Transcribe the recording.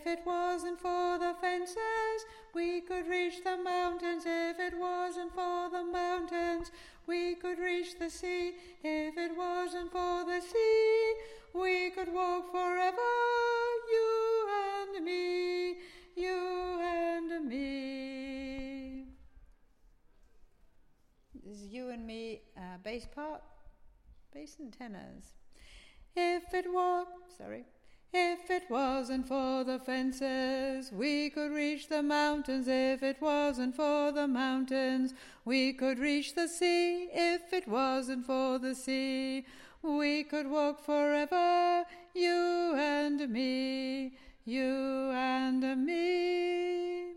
If it wasn't for the fences, we could reach the mountains. If it wasn't for the mountains, we could reach the sea. If it wasn't for the sea, we could walk forever, you and me, you and me. This is you and me, bass part, bass and tenors. If it wasn't for the fences, we could reach the mountains. If it wasn't for the mountains, we could reach the sea. If it wasn't for the sea, we could walk forever, you and me, you and me.